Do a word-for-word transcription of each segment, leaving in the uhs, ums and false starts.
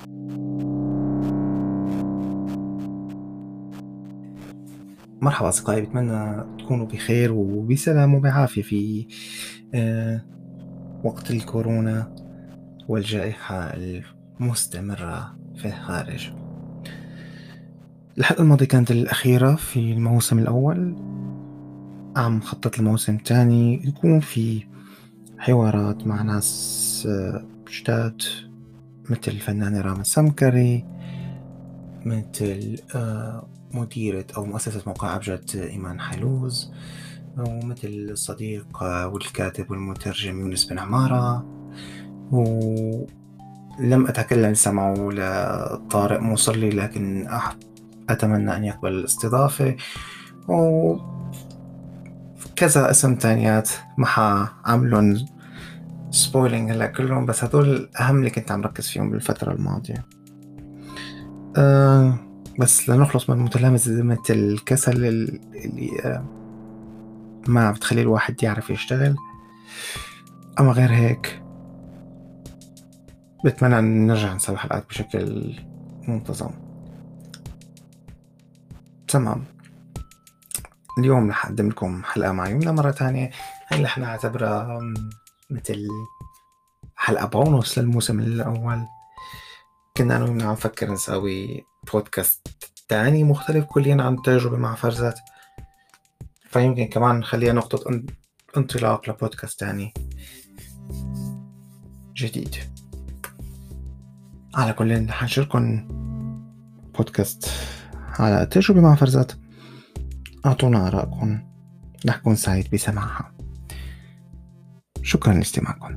مرحبا أصدقائي، بتمنى تكونوا بخير وبسلام وبعافية في آه، وقت الكورونا والجائحة المستمرة في الخارج. الحلقة الماضية كانت الأخيرة في الموسم الأول، عم خطط الموسم الثاني يكون في حوارات مع ناس آه، جداد، مثل الفنانة راما السمكري، مثل آه، مديرة أو مؤسسة موقع أبجد إيمان حلوز، ومثل الصديق والكاتب والمترجم يونس بن عمارة. ولم أتكلم لسه معه لطارق مصلي، لكن أح- أتمنى أن يقبل الاستضافة، وكذا اسم تانيات ما حعملن سبويلينج هلا كلهم، بس هدول أهم اللي كنت عم ركز فيهم بالفترة الماضية. أه بس لنخلص من متلازمة الكسل اللي أه ما بتخلي الواحد يعرف يشتغل. أما غير هيك بتمنى أن نرجع نسوي حلقات بشكل منتظم. تمام، اليوم رح أقدم لكم حلقة مع يمنى مرة تانية. هاي رح نعتبرها مثل حلقة بونص للموسم الأول. كنا أنا ويمنى عم نفكر نسوي بودكاست تاني مختلف كليا عن تجربة مع فرزات، فيمكن كمان نخليها نقطة انطلاق لبودكاست تاني جديد. على كل رح نشارككم بودكاست على تجربة مع فرزات. أعطونا آراءكم، رح أكون سعيد بسماعها. شكرا لاستماعكم.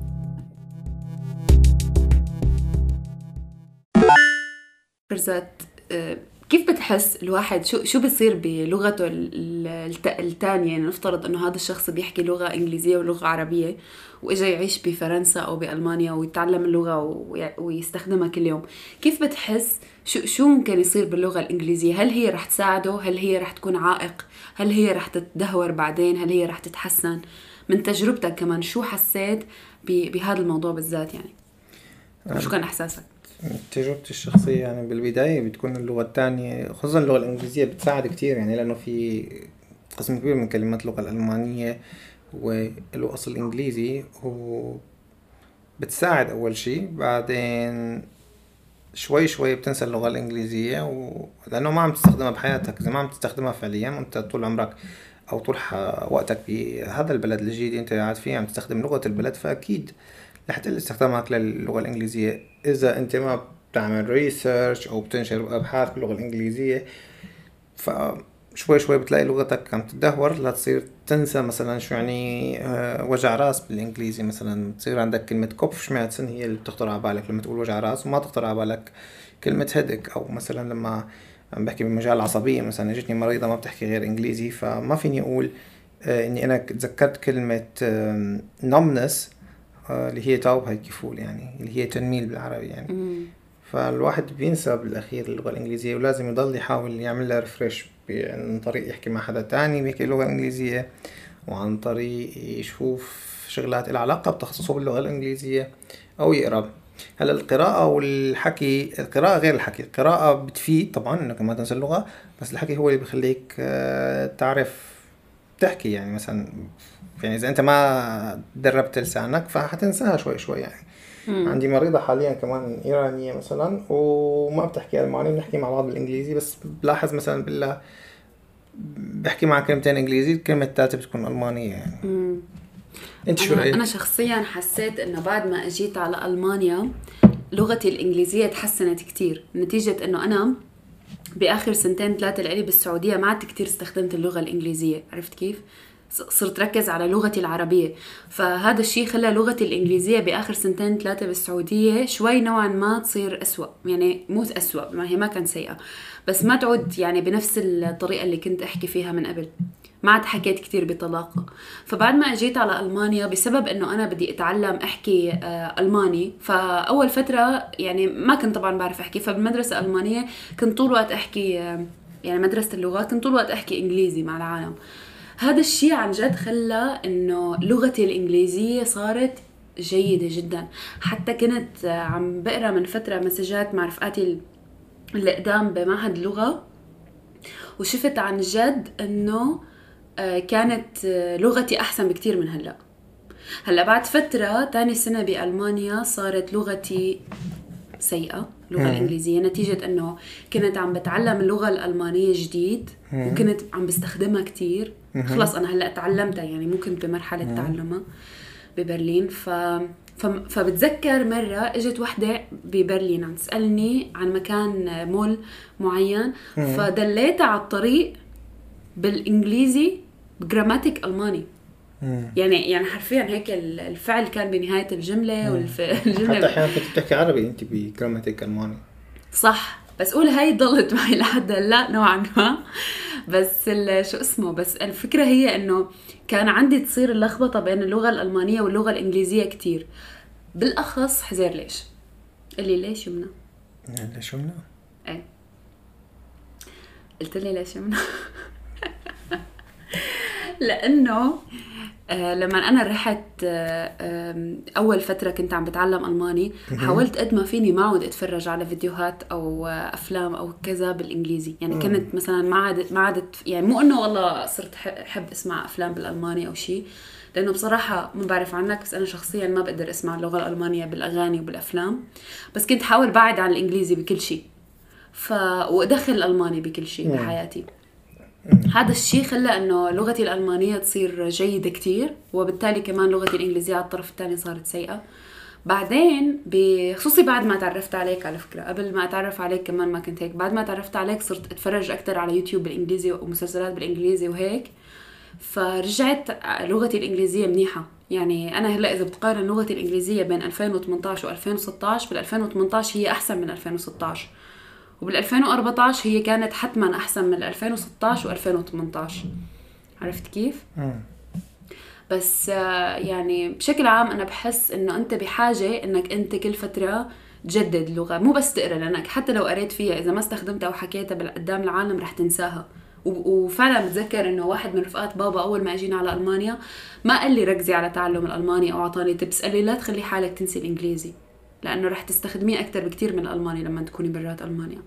فرزات، كيف بتحس الواحد شو شو بيصير بلغته الثانية؟ يعني نفترض انه هذا الشخص بيحكي لغة انجليزية ولغة عربية واجا يعيش بفرنسا او بالمانيا ويتعلم اللغة ويستخدمها كل يوم. كيف بتحس شو شو ممكن يصير باللغة الانجليزية؟ هل هي رح تساعده؟ هل هي رح تكون عائق؟ هل هي رح تتدهور بعدين؟ هل هي رح تتحسن؟ من تجربتك كمان شو حسيت بهذا الموضوع بالذات؟ يعني شو كان احساسك؟ تجربتي الشخصية يعني بالبداية بتكون اللغة الثانية، خصوصا اللغة الإنجليزية بتساعد كتير، يعني لأنه في قسم كبير من كلمات اللغة الألمانية وله أصل إنجليزي، وبتساعد أول شيء. بعدين شوي شوي بتنسى اللغة الإنجليزية، و... لأنه ما عم تستخدمها بحياتك، إذا ما عم تستخدمها فعليا وأنت طول عمرك أو طول وقتك بهذا البلد الجديد أنت قاعد فيه عم تستخدم لغة البلد، فأكيد رح تقل استخدامك للغة الإنجليزية. إذا أنت ما بتعمل ريسيرش أو بتنشر أبحاث باللغة الإنجليزية، فشوي شوي بتلاقي لغتك عم تدهور، لا تصير تنسى مثلا شو يعني وجع راس بالإنجليزي. مثلا تصير عندك كلمة كوب شمعتسن هي اللي بتخطر على بالك لما تقول وجع راس، وما تخطر على بالك كلمة هيدك. أو مثلا لما عم بحكي بمجال العصبية، مثلا اجتني مريضة ما بتحكي غير إنجليزي، فما فيني أقول إني أنا تذكرت كلمة numbness اللي هي تاوب هاي كيفول، يعني اللي هي تنميل بالعربي يعني. مم. فالواحد بينسى بالأخير اللغة الإنجليزية، ولازم يضل يحاول يعمل لها ريفرش عن طريق يحكي مع حدا تاني بيحكي اللغة الإنجليزية، وعن طريق يشوف شغلات لها علاقة بتخصصه باللغة الإنجليزية أو يقرأ. هلا القراءة والحكي، القراءة غير الحكي. القراءة بتفيد طبعا إنك ما تنسى اللغة، بس الحكي هو اللي بيخليك تعرف تحكي. يعني مثلا يعني إذا أنت ما دربت لسانك فحتنساها شوي شوي يعني. مم. عندي مريضة حاليا كمان إيرانية مثلا وما بتحكي ألماني، بنحكي مع بعض بالإنجليزي، بس بلاحظ مثلا بالله بحكي مع كلمتين إنجليزي، الكلمة الثالثة بتكون ألمانية يعني. مم. أنت شو أنا رأيك؟ أنا شخصيا حسيت إنه بعد ما أجيت على ألمانيا لغتي الإنجليزية تحسنت كتير، نتيجة إنه أنا بآخر سنتين ثلاثة لعلي بالسعودية ما عدت كتير استخدمت اللغة الإنجليزية. عرفت كيف؟ صرت ركز على لغتي العربية، فهذا الشيء خلى لغتي الإنجليزية بآخر سنتين ثلاثة بالسعودية شوي نوعا ما تصير أسوأ. يعني مو أسوأ، ما هي ما كان سيئة، بس ما تعود يعني بنفس الطريقة اللي كنت أحكي فيها من قبل. ما عاد حكيت كتير بطلاقة. فبعد ما أجيت على ألمانيا بسبب أنه أنا بدي أتعلم أحكي ألماني، فأول فترة يعني ما كنت طبعا بعرف أحكي، فبالمدرسة الألمانية كنت طول الوقت أحكي، يعني مدرسة اللغات كنت طول الوقت أحكي إنجليزي مع العالم. هذا الشيء عن جد خلى إنه لغتي الإنجليزية صارت جيدة جدا. حتى كنت عم بقرأ من فترة مسجات مع رفقاتي اللي قدام بمعهد اللغة، وشفت عن جد انه كانت لغتي احسن بكتير من هلأ. هلأ بعد فترة تاني سنة بألمانيا صارت لغتي سيئة، اللغة الإنجليزية، نتيجة أنه كنت عم بتعلم اللغة الألمانية جديد وكنت عم بستخدمها كتير. خلص أنا هلأ تعلمتها، يعني مو كنت بمرحلة تعلمها ببرلين. ف... ف... فبتذكر مرة اجت وحدة ببرلين عم تسألني عن مكان مول معين، فدليتها على الطريق بالإنجليزي بجراماتيك ألماني. يعني يعني حرفيا هيك الفعل كان بنهاية الجملة والجملة. حتى أحيانا كنت بتحكي عربي أنت بجراماتيك ألماني. صح، بس قول هاي ضلت معي لحد هلا نوعا ما. بس شو اسمه، بس الفكرة هي إنه كان عندي تصير اللخبطة بين اللغة الألمانية واللغة الإنجليزية كتير، بالأخص حزير. ليش؟ اللي ليش يمنى؟ ليش يمنى؟ ايه قلت لي ليش يمنى؟ لأنه آه لما أنا رحت آه أول فترة كنت عم بتعلم ألماني، حاولت قد ما فيني ما عود أتفرج على فيديوهات أو آه أفلام أو كذا بالإنجليزي. يعني كنت مثلا ما عادت ما عادت يعني مو إنه والله صرت حب أسمع أفلام بالألماني أو شيء، لأنه بصراحة ما بعرف عنك بس أنا شخصيا ما بقدر أسمع اللغة الألمانية بالأغاني وبالأفلام، بس كنت حاول بعد عن الإنجليزي بكل شيء ف وأدخل الألماني بكل شيء بحياتي. هذا الشيء خلى انه لغتي الألمانية تصير جيدة كتير، وبالتالي كمان لغتي الإنجليزية على الطرف الثاني صارت سيئة. بعدين بخصوصي بعد ما تعرفت عليك، على فكرة قبل ما أتعرف عليك كمان ما كنت هيك، بعد ما تعرفت عليك صرت أتفرج أكتر على يوتيوب بالإنجليزي ومسلسلات بالإنجليزي وهيك، فرجعت لغتي الإنجليزية منيحة. يعني أنا هلأ إذا بتقارن لغتي الإنجليزية بين ألفين وثمانية عشر و ألفين وستة عشر، بال ألفين وثمانية عشر هي أحسن من ألفين وستة عشر، وبال ألفين وأربعة عشر هي كانت حتما أحسن من ألفين وستة عشر و ألفين وثمانية عشر. عرفت كيف؟ مم. بس يعني بشكل عام أنا بحس إنه أنت بحاجة إنك أنت كل فترة تجدد اللغة، مو بس تقرأ، لأنك حتى لو قريت فيها إذا ما استخدمتها أو حكيتها قدام العالم رح تنساها. وفعلا بتذكر إنه واحد من رفقات بابا أول ما أجينا على ألمانيا ما قال لي ركزي على تعلم الألماني أو عطاني تبس، قال لي لا تخلي حالك تنسي الإنجليزي لأنه رح تستخدميه أكتر بكتير من الألماني لما تكوني برات ألمانيا.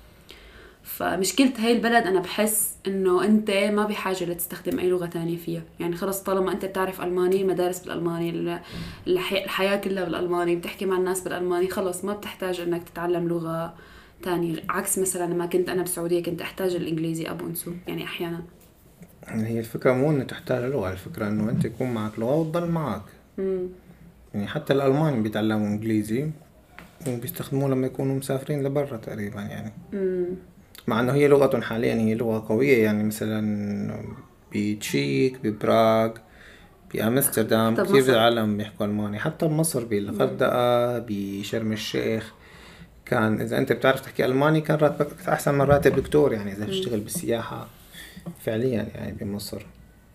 فمشكلة هاي البلد أنا بحس إنه أنت ما بحاجة لتستخدم أي لغة تانية فيها. يعني خلص طالما أنت بتعرف ألماني، مدارس بالألماني، الحياة كلها بالألماني، بتحكي مع الناس بالألماني، خلص ما بتحتاج إنك تتعلم لغة تانية. عكس مثلا لما كنت أنا بالسعودية كنت أحتاج الإنجليزي أبو أنسو يعني أحيانا. هي الفكرة مو إنه تحتاج لغة، الفكرة إنه أنت يكون معك لغة وتضل معك. مم. يعني حتى الألمان بيتعلموا إنجليزي وبيستخدموه لما يكونوا مسافرين لبرا تقريبا يعني. مم. مع انه هي لغة حاليا هي لغة قوية، يعني مثلا بتشيك، ببراغ، بأمستردام كثير العالم بيحكوا ألماني. حتى بمصر بالغردقة، بشرم الشيخ، كان إذا أنت بتعرف تحكي ألماني كان راتبك أحسن من راتب دكتور، يعني إذا بتشتغل بالسياحة فعليا يعني بمصر.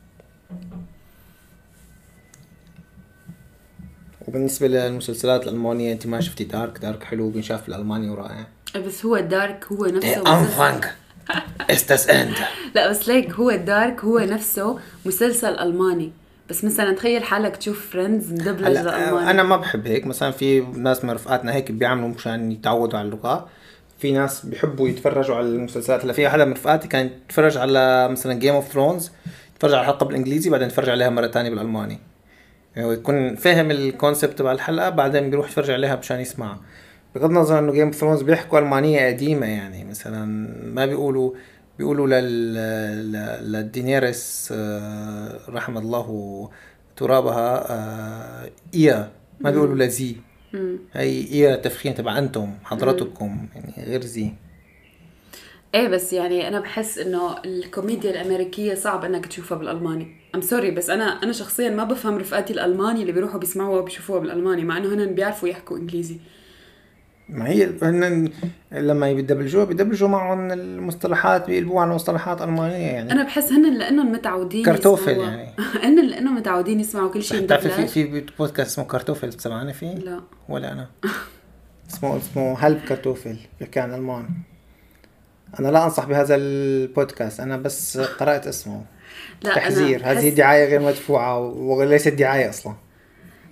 وبالنسبة للمسلسلات الألمانية أنت ما شفتي دارك؟ دارك حلو بينشاف بالألماني ورائع. بس هو الدارك هو نفسه مسلسل استس اند لا بس ليك هو الدارك هو نفسه مسلسل ألماني، بس مثلا تخيل حالك تشوف فريندز مدبلج للألماني. أنا ما بحب هيك. مثلا في ناس من رفقاتنا هيك بيعملوا مشان يتعودوا على اللغة. في ناس بيحبوا يتفرجوا على المسلسلات. هلا في حدا من رفقاتي كان يتفرج على مثلا جيم اوف ثرونز، يتفرج على الحلقة بالإنجليزي بعدين يتفرج عليها مرة تانية بالألماني، يعني يكون فاهم الكونسبت تبع الحلقة بعدين بيروح يتفرج عليها مشان يسمعها. بغض النظر انه جيم اوف ثرونز بيحكوا المانيه قديمه، يعني مثلا ما بيقولوا بيقولوا لل للدينيرس رحم الله ترابها ايا، ما بيقولوا لزي. هي ايا تفخيم تبع انتم حضرتكم، يعني غير زي. ايه بس يعني انا بحس انه الكوميديا الامريكيه صعب انك تشوفها بالالماني. ام سوري بس انا انا شخصيا ما بفهم رفقاتي الالماني اللي بيروحوا بيسمعوها وبيشوفوها بالالماني مع انه هن بيعرفوا يحكوا انجليزي. ما هي هن لما يدبلجوا بيدبلجوا معهم المصطلحات، بيقلبوا على مصطلحات ألمانية. يعني أنا بحس هن لأنهم متعودين كارتوفل يعني هن لأنهم متعودين يسمعوا كل شيء مدبلج. في في بودكاست اسمه كارتوفل بتسمعني فيه؟ لا ولا أنا اسمه اسمه هلب كارتوفل بيحكي عن ألمان. أنا لا أنصح بهذا البودكاست، أنا بس قرأت اسمه. تحذير، هذه دعاية غير مدفوعة وليست دعاية أصلا.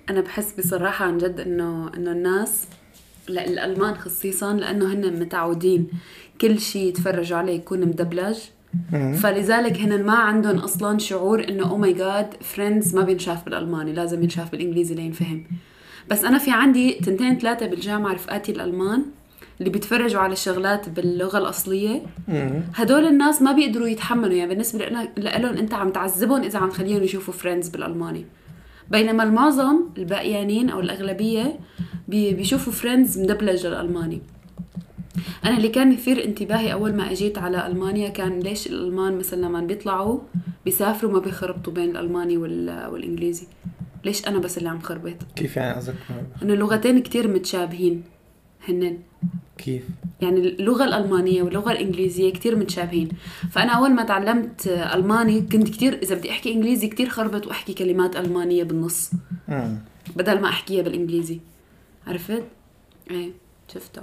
انا بحس بصراحه عن جد انه انه الناس، لا الالمان خصيصا، لانه هن متعودين كل شيء يتفرجوا عليه يكون مدبلج، فلذلك هن ما عندهم اصلا شعور انه او ماي جاد فريندز ما بينشاف بالالماني، لازم ينشاف بالانجليزي لينفهم. بس انا في عندي تنتين ثلاثه بالجامعه رفقاتي الالمان اللي بيتفرجوا على الشغلات باللغه الاصليه، هدول الناس ما بيقدروا يتحملوا، يعني بالنسبه لنا لهم انت عم تعذبهم اذا عم تخليهم يشوفوا فريندز بالالماني، بينما المعظم الباقيانين او الاغلبيه بي- بيشوفوا فريندز مدبلج للالماني. انا اللي كان يثير انتباهي اول ما اجيت على المانيا كان ليش الالمان مثلا لما بيطلعوا بيسافروا ما بيخربطوا بين الالماني وال- والانجليزي، ليش انا بس اللي عم خربط؟ كيف يعني قصدك؟ انه اللغتين كتير متشابهين هنن، كيف؟ يعني اللغة الألمانية واللغة الإنجليزية كتير متشابهين. فأنا أول ما تعلمت ألماني كنت كتير إذا بدي أحكي إنجليزي كتير خربط وأحكي كلمات ألمانية بالنص مم. بدل ما أحكيها بالإنجليزي، عرفت؟ إيه شفته.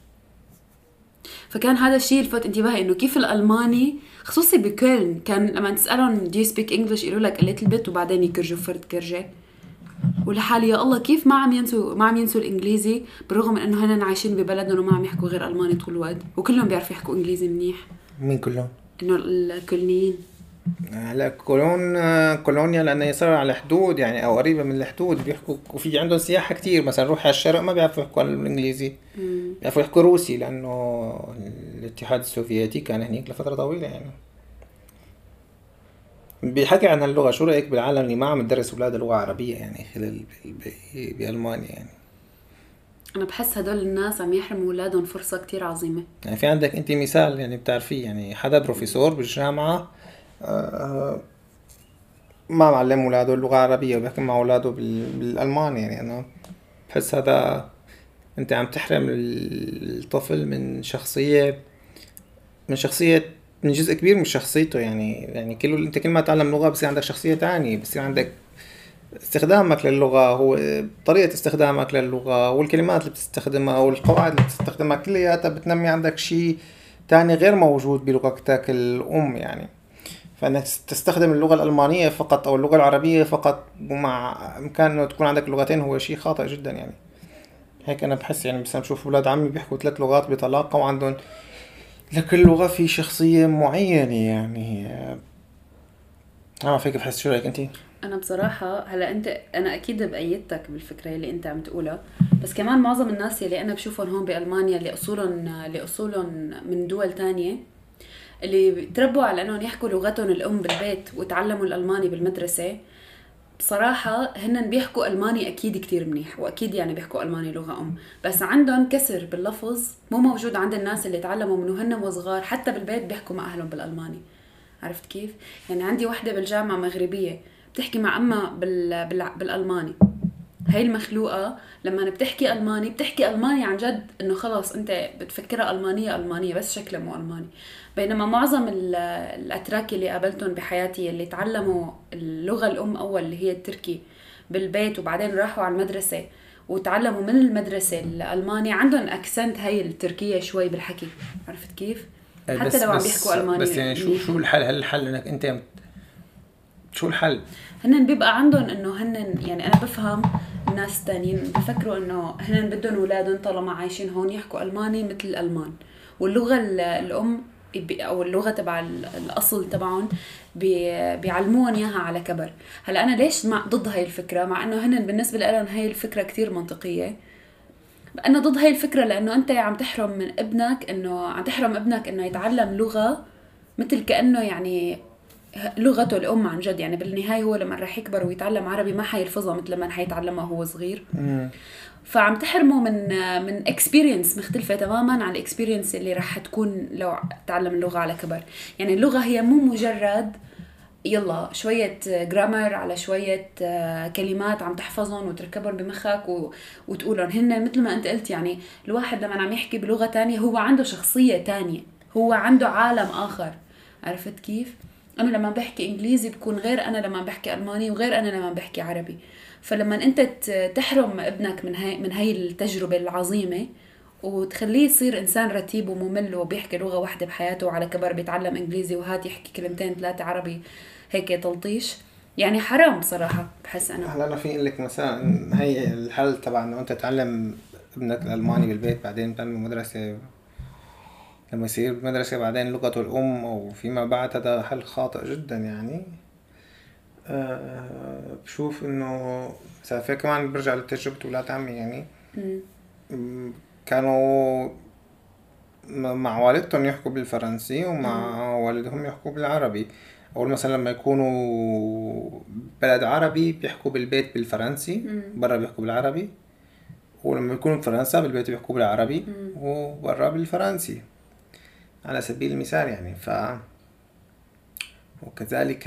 فكان هذا الشيء لفت انتباهي إنه كيف الألماني خصوصي بكولن كان لما تسألهم do you speak English يقولوا لك a little bit وبعدين يكرجوا فرد كرجة، ولحالي يا الله كيف ما عم ينسوا ما عم ينسوا الانجليزي بالرغم من انه هن عايشين ببلدهم وما عم يحكوا غير الماني طول الوقت وكلهم بيعرفوا يحكوا انجليزي منيح. مين كلهم؟ انه الكولنيين. هلا كولون كولونيا لانه يصير على الحدود يعني او قريبه من الحدود بيحكوا، وفي عندهم سياحه كتير، مثلا روح على الشرق ما بيعرفوا يحكوا الانجليزي، بيعرفوا يحكوا روسي لانه الاتحاد السوفيتي كان هنيك لفتره طويله يعني. بيحكي عن اللغه، شو رايك بالعالم اللي ما عم تدرس اولاد لغه عربيه يعني خلال ب- بالمانيا يعني؟ انا بحس هدول الناس عم يحرموا اولادهم فرصه كتير عظيمه. يعني في عندك انت مثال يعني بتعرفيه، يعني حدا بروفيسور بالجامعه آه، ما معلم اولاده اللغه العربيه وبيحكي مع اولاده بال- بالالماني، يعني انا بحس هذا انت عم تحرم الطفل من شخصيه من شخصيه من جزء كبير من شخصيته، يعني يعني كل انت كل ما تعلم لغه بصير عندك شخصيه تانية، بصير عندك استخدامك للغة، هو طريقة استخدامك للغة والكلمات اللي بتستخدمها والقواعد اللي بتستخدمها كلياتها بتنمي عندك شيء تاني غير موجود بلغتك الأم يعني. فإنك تستخدم اللغة الألمانية فقط أو اللغة العربية فقط ومع إمكان إنه تكون عندك لغتين هو شيء خاطئ جدا يعني. هيك أنا بحس يعني، بس أنا بشوف أولاد عمي بيحكوا ثلاث لغات بطلاقة وعندهم لكل لغة في شخصية معينة يعني. أنا ما فيك بحس. شو رأيك أنتي؟ انا بصراحه هلا انت انا اكيد بايدتك بالفكره اللي انت عم تقولها، بس كمان معظم الناس اللي انا بشوفهم هون بالمانيا اللي اصولهم اللي اصولهم من دول تانية اللي تربوا على انهم يحكوا لغتهم الام بالبيت وتعلموا الالماني بالمدرسه، بصراحة هن بيحكوا ألماني أكيد كتير منيح، وأكيد يعني بيحكوا ألماني لغة أم، بس عندهم كسر باللفظ مو موجود عند الناس اللي تعلموا من وهن وصغار حتى بالبيت بيحكوا مع أهلهم بالألماني. عرفت كيف؟ يعني عندي وحدة بالجامعة مغربية بتحكي مع أمها بال... بال... بالألماني، هاي المخلوقة لما بتحكي ألماني بتحكي ألماني عن جد إنه خلاص أنت بتفكرها ألمانية ألمانية بس شكلها مو ألماني. بينما معظم ال- الأتراك اللي قابلتهم بحياتي اللي تعلموا اللغة الأم أول اللي هي التركي بالبيت وبعدين راحوا على المدرسة وتعلموا من المدرسة الألماني عندهم أكسنت هاي التركية شوي بالحكي. عرفت كيف؟ بس حتى لو عم بس بيحكوا ألماني بس يعني شو منيح. شو الحل؟ هل الحل انك انت شو الحل؟ هنن بيبقى عندهم انه هنن يعني انا بفهم الناس التانيين بفكروا انه هنن بدهم اولادهم طالما عايشين هون يحكوا الماني مثل الالمان، واللغه ال- الام بي- او اللغه تبع ال- الاصل تبعهم بي- بيعلموهم اياها على كبر. هلا انا ليش مع ضد هاي الفكره مع انه هنن بالنسبه لهم هاي الفكره كتير منطقيه؟ انا ضد هاي الفكره لانه انت عم تحرم من ابنك انه عم تحرم ابنك انه يتعلم لغه مثل كانه يعني لغته الأم عن جد، يعني بالنهاية هو لما راح يكبر ويتعلم عربي ما حيلفظها مثل لما حيتعلمها وهو صغير. مم. فعم تحرمه من من اكسبيرينس مختلفة تماما عن الاكسبيرينس اللي راح تكون لو تعلم اللغة على كبر. يعني اللغة هي مو مجرد يلا شوية جرامر على شوية كلمات عم تحفظهم وتركبهم بمخك و... وتقولهم هن مثل ما انت قلت. يعني الواحد لما عم يحكي بلغة تانية هو عنده شخصية تانية، هو عنده عالم آخر. عرفت كيف؟ أنا لما بحكي إنجليزي بكون غير أنا لما بحكي ألماني وغير أنا لما بحكي عربي. فلما أنت تحرم ابنك من هاي من هاي التجربة العظيمة وتخليه يصير إنسان رتيب وممل وبيحكي لغة واحدة بحياته وعلى كبر بيتعلم إنجليزي وهات يحكي كلمتين ثلاثة عربي هيك تلطيش، يعني حرام بصراحة بحس أنا. هلا انا في لك مثلا هي الحل تبع انه انت تعلم ابنك الالماني بالبيت، بعدين تعلم مدرسه لما يصير بالمدرسه بعدين لغته الام او فيما بعد، هذا حل خاطئ جدا يعني. أه بشوف انه مثلا في كمان برجع لتجربه اولاد عمي يعني. م- كانوا م- مع والدتهم يحكوا بالفرنسي ومع والدهم يحكوا بالعربي. أول مثلا لما يكونوا بلد عربي بيحكوا بالبيت بالفرنسي، برا بيحكوا بالعربي. ولما يكونوا بفرنسا بالبيت بيحكوا بالعربي وبرا بالفرنسي، على سبيل المثال يعني. ف وكذلك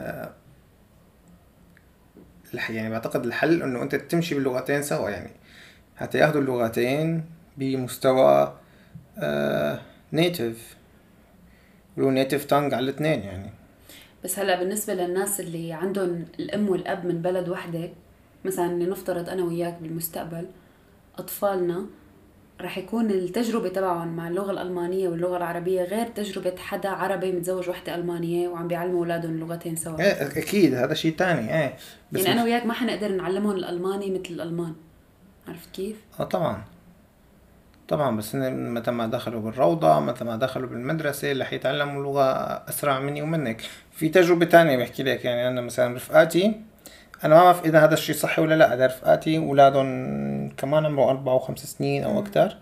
الح- يعني بعتقد الحل انه انت تمشي باللغتين سوا يعني، حتى ياخدوا اللغتين بمستوى نيتيف، يقولوا نيتيف تانج على الاثنين يعني. بس هلا بالنسبة للناس اللي عندهم الأم والأب من بلد وحدة، مثلا لنفترض أنا وياك بالمستقبل أطفالنا رح يكون التجربة تبعهم مع اللغة الألمانية واللغة العربية غير تجربة حدا عربي متزوج وحدة ألمانية وعم بيعلموا أولادهم اللغتين سوا. ايه اكيد هذا شيء تاني. ايه بس يعني أنا مش... وياك ما حنقدر نعلمهم الألماني مثل الألمان، عرفت كيف؟ اه طبعا طبعا، بس إن متى ما دخلوا بالروضة، متى ما دخلوا بالمدرسة، رح يتعلموا لغة أسرع مني ومنك. في تجربة تانية بحكي لك يعني. أنا مثلا رفقاتي، أنا ما بعرف إذا هذا الشيء صحي ولا لا، أنا رفقاتي أولادهم كمان عمره أربع وخمس سنين أو أكتر،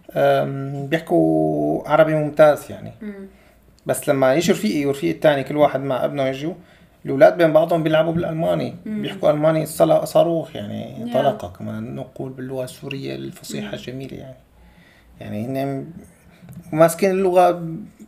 أم، بيحكوا عربي ممتاز يعني. مم. بس لما يجي رفيقي ورفيقي التاني كل واحد مع ابنه يجوا، الأولاد بين بعضهم بيلعبوا بالألماني، بيحكوا ألماني صلا- صاروخ يعني، يا طلقة كما نقول باللغة السورية الفصيحة الجميلة يعني. يعني هن ماسكين اللغة،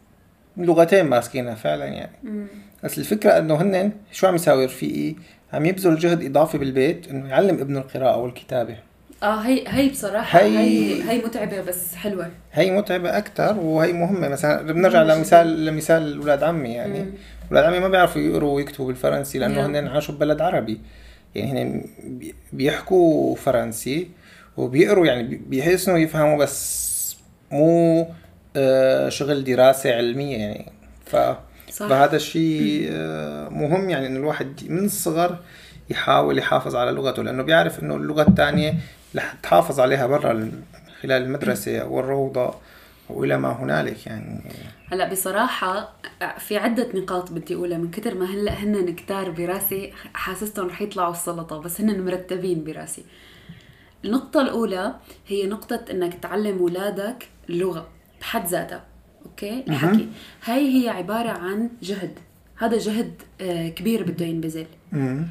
لغتين ماسكينها فعلا يعني. مم. بس الفكرة انه هن شو عم يساوي رفيقي؟ عم يبذل جهد اضافي بالبيت انه يعلم ابنه القراءة والكتابة. اه هي هي بصراحة هي هي هي متعبة بس حلوة. هي متعبة اكتر وهي مهمة. مثلا بنرجع مهمة لمثال لمثال اولاد عمي يعني. مم. اولاد عمي ما بيعرفوا يقروا ويكتبوا بالفرنسي لانه يا هن عاشوا ببلد عربي. يعني هن بي- بيحكوا فرنسي وبيقروا يعني، بي- بيحسنوا يفهموا بس مو آه، شغل دراسة علمية يعني. ف صح. فهذا الشيء آه، مهم يعني، انه الواحد من الصغر يحاول يحافظ على لغته، لانه بيعرف انه اللغة الثانية رح تحافظ عليها برا الم- خلال المدرسة والروضة والى ما هنالك يعني. هلا بصراحة في عدة نقاط بدي أقولها، من كتر ما هلا هن كتار براسي حاسستهم رح يطلعوا السلطة، بس هن مرتبين براسي. النقطة الأولى هي نقطة إنك تعلم ولادك اللغة بحد ذاتها، أوكي؟ الحكي هاي هي عبارة عن جهد، هذا جهد آه، كبير بده ينبذل. امم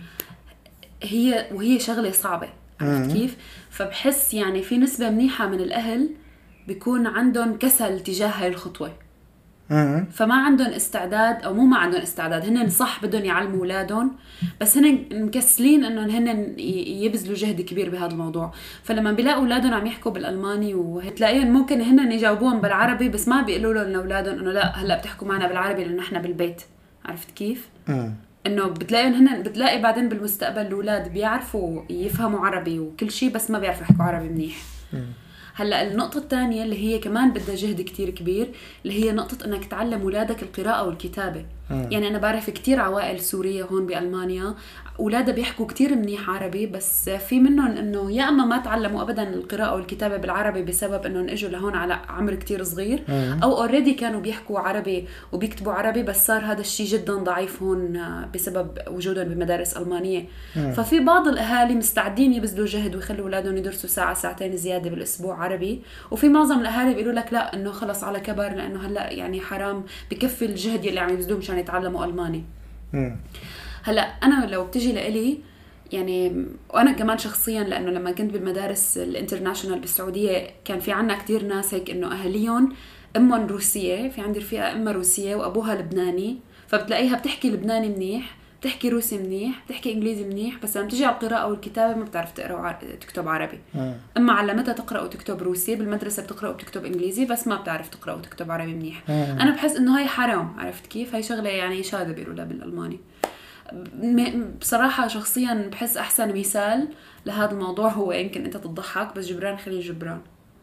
هي وهي شغلة صعبة، عرفت كيف؟ فبحس يعني في نسبة منيحة من الأهل بيكون عندهم كسل تجاه هاي الخطوة، امم فما عندهم استعداد، او مو ما عندهم استعداد، هن صح بدهم يعلموا اولادهم بس هن مكسلين انهم هن ي- يبذلوا جهد كبير بهذا الموضوع. فلما بيلاقوا اولادهم عم يحكوا بالالماني وتلاقيهم ممكن هن يجاوبوهم بالعربي بس ما بيقولوا لهم لاولادهم انه لا هلا بتحكوا معنا بالعربي لانه احنا بالبيت، عرفت كيف؟ انه بتلاقيهم هن بتلاقي بعدين بالمستقبل الاولاد بيعرفوا يفهموا عربي وكل شيء بس ما بيعرفوا يحكوا عربي منيح. هلا النقطة الثانية اللي هي كمان بدها جهد كتير كبير، اللي هي نقطة انك تعلم اولادك القراءة والكتابة. مم. يعني انا بعرف كتير عوائل سورية هون بألمانيا اولادها بيحكوا كتير منيح عربي، بس في منهم انه يا اما ما تعلموا ابدا القراءة والكتابة بالعربي بسبب انهم اجوا لهون على عمر كتير صغير، مم. او اوريدي كانوا بيحكوا عربي وبيكتبوا عربي بس صار هذا الشيء جدا ضعيف هون بسبب وجودهم بمدارس ألمانية. مم. ففي بعض الاهالي مستعدين يبذلوا جهد ويخلوا اولادهم يدرسوا ساعة ساعتين زيادة بالاسبوع عربي، وفي معظم الاهالي بيقولوا لك لا انه خلص على كبر لانه هلا يعني حرام بكفي الجهد اللي عم يبذلوه مشان يتعلموا الماني. مم. هلا انا لو بتجي لإلي يعني، وانا كمان شخصيا لانه لما كنت بالمدارس الانترناشونال بالسعوديه كان في عنا كتير ناس هيك انه اهاليهم امهم روسيه، في عندي رفيقه امها روسيه وابوها لبناني، فبتلاقيها بتحكي لبناني منيح، بتحكي روسي منيح، بتحكي انجليزي منيح، بس لما تيجي على القراءه والكتابه ما بتعرف تقرا وع... تكتب عربي. مم. اما علمتها تقرا وتكتب روسي، بالمدرسه بتقرا وبتكتب انجليزي بس ما بتعرف تقرا وتكتب عربي منيح. مم. انا بحس انه هاي حرام، عرفت كيف؟ هاي شغله يعني شاذه بيقولوا بالالماني. بصراحه شخصيا بحس احسن مثال لهذا الموضوع هو، يمكن انت تضحك بس جبران خليل جبران.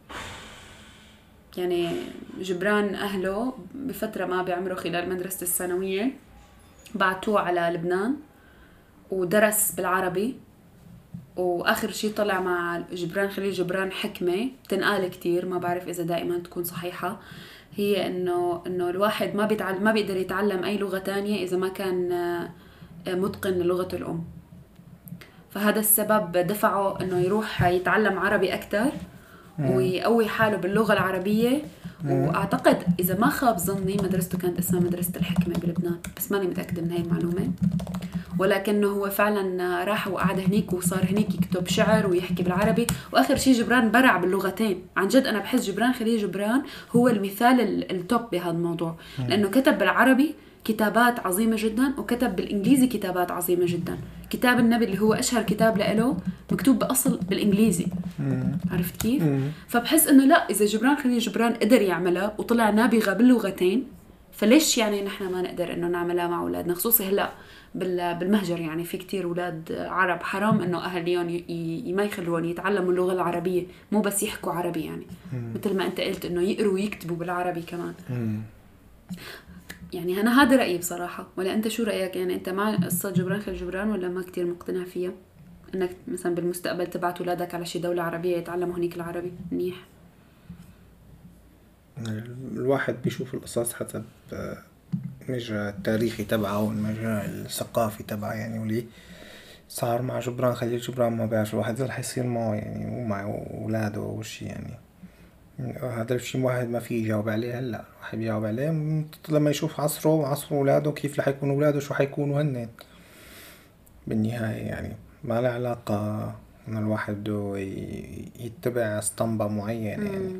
يعني جبران اهله بفتره ما بعمره خلال مدرسه الثانويه بعتوه على لبنان، ودرس بالعربي. واخر شيء طلع مع جبران خليل جبران حكمة تنقال كتير، ما بعرف اذا دائما تكون صحيحة، هي انه انه الواحد ما بيتعلم ما بيقدر يتعلم اي لغة تانية اذا ما كان متقن لغته الام. فهذا السبب دفعه انه يروح يتعلم عربي اكتر ويقوي حاله باللغة العربية. واعتقد اذا ما خاب ظني مدرسته كانت اسمها مدرسة الحكمة بلبنان، بس ماني متأكدة من هاي المعلومة. ولكنه هو فعلا راح وقعد هنيك وصار هنيك يكتب شعر ويحكي بالعربي. واخر شيء جبران برع باللغتين. عن جد انا بحس جبران خليل جبران هو المثال التوب بهذا الموضوع، لانه كتب بالعربي كتابات عظيمة جدا وكتب بالانجليزي كتابات عظيمة جدا. كتاب النبي اللي هو اشهر كتاب له مكتوب باصل بالانجليزي. عرفت كيف؟ فبحس انه لا، اذا جبران خليل جبران قدر يعملها وطلع نابغة باللغتين، فليش يعني نحن ما نقدر انه نعملها مع اولادنا؟ خصوصي هلا بالمهجر، يعني في كتير اولاد عرب حرام انه اهاليهم ما يخلوهم يتعلموا اللغة العربية، مو بس يحكوا عربي يعني. مم. مثل ما انت قلت انه يقروا ويكتبوا بالعربي كمان. مم. يعني انا هذا رأيي بصراحة. ولا انت شو رأيك؟ يعني انت مع قصة جبران خليل جبران ولا ما كتير مقتنع فيها؟ انك مثلا بالمستقبل تبعت اولادك على شي دولة عربية يتعلموا هنيك العربي منيح؟ الواحد بيشوف القصص حسب المجرى التاريخي تبعه والمجرى الثقافي تبعه يعني. ولي صار مع جبران خليل جبران ما بعرف الواحد زي رح يصير معه يعني ومع اولاده وشي يعني. هذا الشيء واحد ما فيه يجاوب عليه هلا، واحد بيجاوب عليه لما يشوف عصره وعصر اولاده كيف رح يكونوا اولاده شو حيكونوا هن بالنهاية يعني. ما له علاقة ان الواحد بده يتبع اسطمبة معين يعني.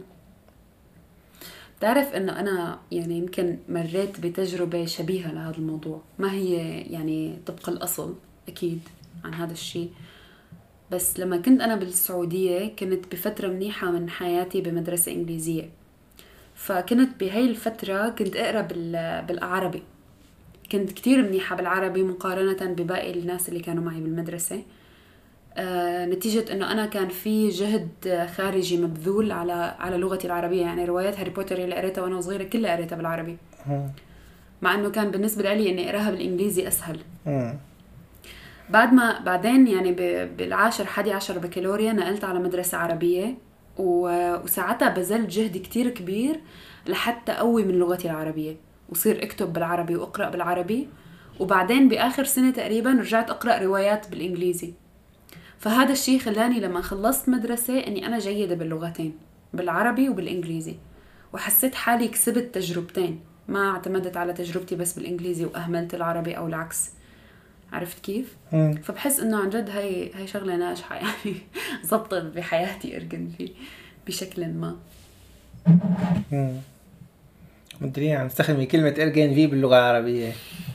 تعرف انه انا يعني يمكن مريت بتجربة شبيهة لهذا الموضوع، ما هي يعني طبق الاصل اكيد عن هذا الشيء، بس لما كنت انا بالسعودية كنت بفترة منيحة من حياتي بمدرسة انجليزية. فكنت بهاي الفترة كنت اقرا بالعربي، كنت كتير منيحة بالعربي مقارنة بباقي الناس اللي كانوا معي بالمدرسة. آه، نتيجة انه انا كان في جهد خارجي مبذول على على لغتي العربية. يعني روايات هاري بوتر اللي قريتها وانا صغيرة كلها قريتها بالعربي، مع انه كان بالنسبة لي اني اقراها بالانجليزي اسهل. بعد ما بعدين يعني بالعاشر حادي عشر بكالوريا نقلت على مدرسة عربية، وساعتها بذلت جهد كتير كبير لحتى اقوي من لغتي العربية وصير اكتب بالعربي واقرأ بالعربي. وبعدين باخر سنة تقريبا رجعت اقرأ روايات بالانجليزي. فهذا الشيء خلاني لما خلصت مدرسة اني انا جيدة باللغتين، بالعربي وبالانجليزي. وحسيت حالي كسبت تجربتين، ما اعتمدت على تجربتي بس بالانجليزي واهملت العربي او العكس. عرفت كيف؟ مم. فبحس انه عن جد هاي هاي شغلة ناجحة يعني. زبطت بحياتي ارجن فيه بشكل ما. امم مدري عم تستخدمي كلمة ارجن في باللغة العربية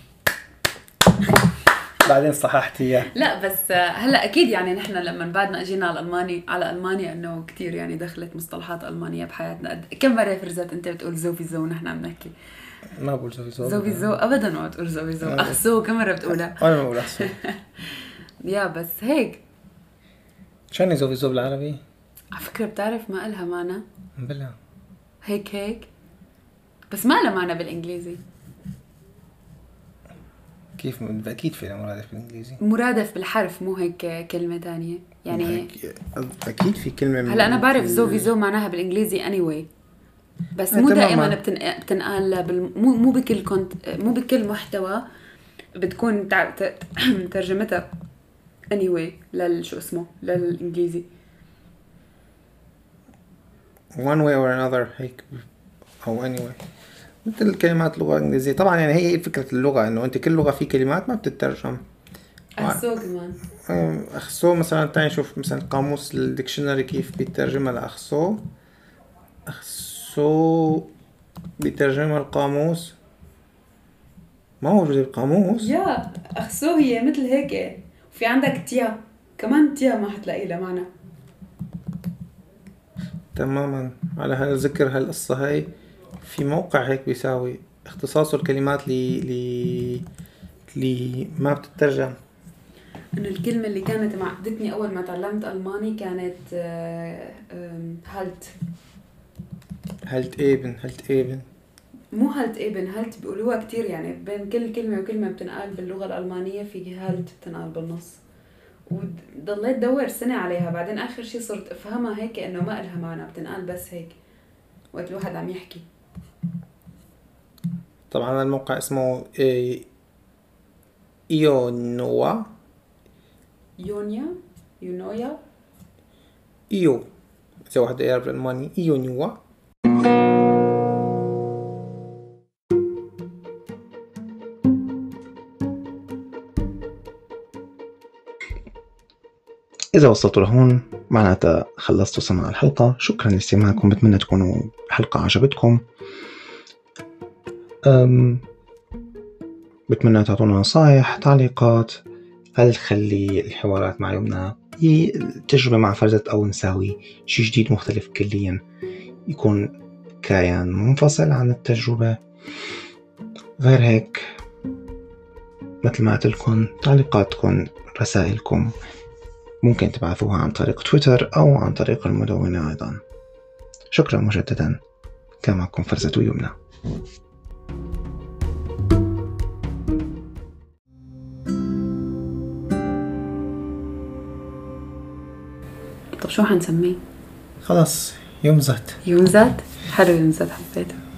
بعدين صححتيها. لا بس هلا اكيد يعني نحن لما بعد ما اجينا على الماني على المانيا انه كتير يعني دخلت مصطلحات المانيه بحياتنا. كم مره فرزت انت بتقول زوفي زو ونحن عم نحكي؟ ما بقول زوفي زو. زوفي زو ابدا ما بتقول زوفي زو. اخسو كم مره بتقولها؟ انا ما بقول اخسو. يا بس هيك شاني زوفي زو بالعربي؟ على فكره بتعرف ما لها معنى بلا هيك هيك، بس ما لها معنى بالانجليزي. كيف؟ اكيد في مرادف بالانجليزي، مرادف بالحرف مو هيك كلمه تانية يعني. اكيد في كلمه. هلا انا بعرف زوفي زو معناها بالانجليزي anyway، بس مو دائما بتنقال بال... مو مو بكل كنت مو بكل محتوى بتكون تع... ترجمتها anyway للشو اسمه للانجليزي one way or another هيك او anyway. مثل الكلمات لغة انجليزية طبعا يعني هي فكرة اللغة انه انت كل لغة في كلمات ما بتترجم. اخسو كمان اخسو مثلا تعي شوف مثلا قاموس الديكشنري كيف بيترجمها لاخسو. اخسو بيترجمها القاموس ما هو موجود القاموس. يا اخسو هي مثل هيك. في عندك تيا كمان، تيا ما حتلاقي لها معنى تماما. على هالذكر هالقصة هاي في موقع هيك بيساوي اختصاصه الكلمات اللي اللي اللي ما بتترجم. انه الكلمة اللي كانت معقدتني اول ما تعلمت الماني كانت هالت هالت ايبن هالت ايبن مو هالت ابن هالت بيقولوها كتير، يعني بين كل كلمة وكلمة بتنقال باللغة الألمانية في هالت بتنقال بالنص. وضليت دور سنة عليها، بعدين آخر شي صرت أفهمها هيك إنه ما إلها معنى، بتنقال بس هيك وقت الواحد عم يحكي. طبعا الموقع اسمه إيه إيونوا. يونيا يونويا إيو إذا واحد يعرف الألماني إيونوا. إذا وصلتوا لهون معناتها خلصتوا سماع الحلقة. شكرا لاستماعكم، بتمنى تكونوا الحلقة عجبتكم. أم بتمنى تعطونا نصائح، تعليقات، هل خلي الحوارات مع يمنى هي تجربة مع فرزة أو نساوي شي جديد مختلف كليا، يكون كيان منفصل عن التجربة. غير هيك مثل ما قلت لكم، تعليقاتكم رسائلكم ممكن تبعثوها عن طريق تويتر أو عن طريق المدونة أيضا. شكرا مجددا، كان معكم فرزة ويمنى. طب شو حنسميه؟ خلاص يومزت. يومزات. حلو يومزات، حبيته.